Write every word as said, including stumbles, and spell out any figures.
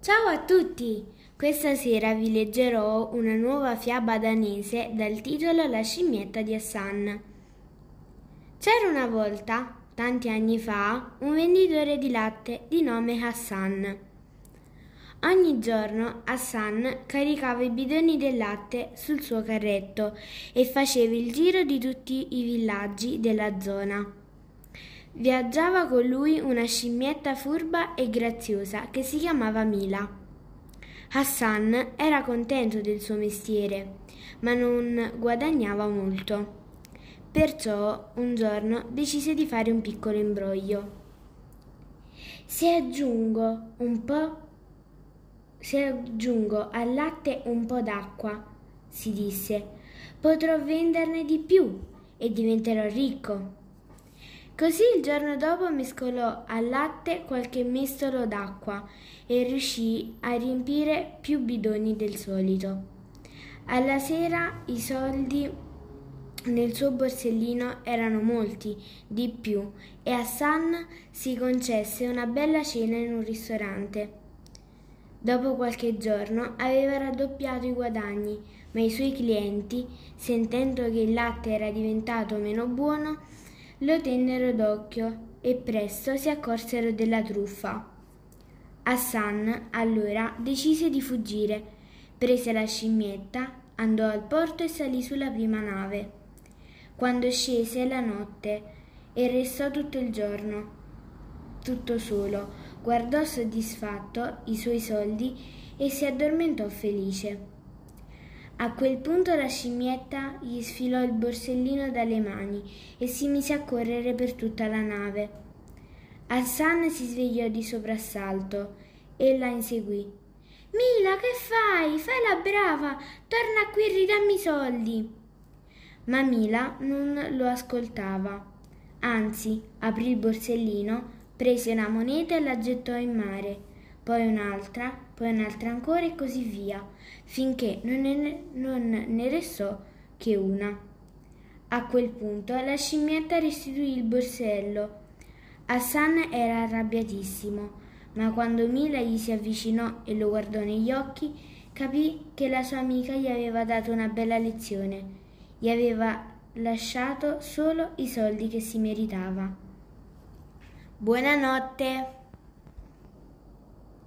Ciao a tutti! Questa sera vi leggerò una nuova fiaba danese dal titolo La scimmietta di Hassan. C'era una volta, tanti anni fa, un venditore di latte di nome Hassan. Ogni giorno Hassan caricava i bidoni del latte sul suo carretto e faceva il giro di tutti i villaggi della zona. Viaggiava con lui una scimmietta furba e graziosa che si chiamava Mila. Hassan era contento del suo mestiere, ma non guadagnava molto. Perciò un giorno decise di fare un piccolo imbroglio. Se aggiungo un po' se aggiungo al latte un po' d'acqua, si disse, potrò venderne di più e diventerò ricco. Così il giorno dopo mescolò al latte qualche mestolo d'acqua e riuscì a riempire più bidoni del solito. Alla sera i soldi nel suo borsellino erano molti, di più, e Hassan si concesse una bella cena in un ristorante. Dopo qualche giorno aveva raddoppiato i guadagni, ma i suoi clienti, sentendo che il latte era diventato meno buono, lo tennero d'occhio e presto si accorsero della truffa. Hassan allora decise di fuggire, prese la scimmietta, andò al porto e salì sulla prima nave. Quando scese la notte e restò tutto il giorno, tutto solo, guardò soddisfatto i suoi soldi e si addormentò felice. A quel punto la scimmietta gli sfilò il borsellino dalle mani e si mise a correre per tutta la nave. Hassan si svegliò di soprassalto e la inseguì. Mila, che fai? Fai la brava! Torna qui e ridammi i soldi! Ma Mila non lo ascoltava. Anzi, aprì il borsellino, prese una moneta e la gettò in mare. Poi un'altra, poi un'altra ancora e così via, finché non ne, non ne restò che una. A quel punto la scimmietta restituì il borsello. Hassan era arrabbiatissimo, ma quando Mila gli si avvicinò e lo guardò negli occhi, capì che la sua amica gli aveva dato una bella lezione, gli aveva lasciato solo i soldi che si meritava. Buonanotte!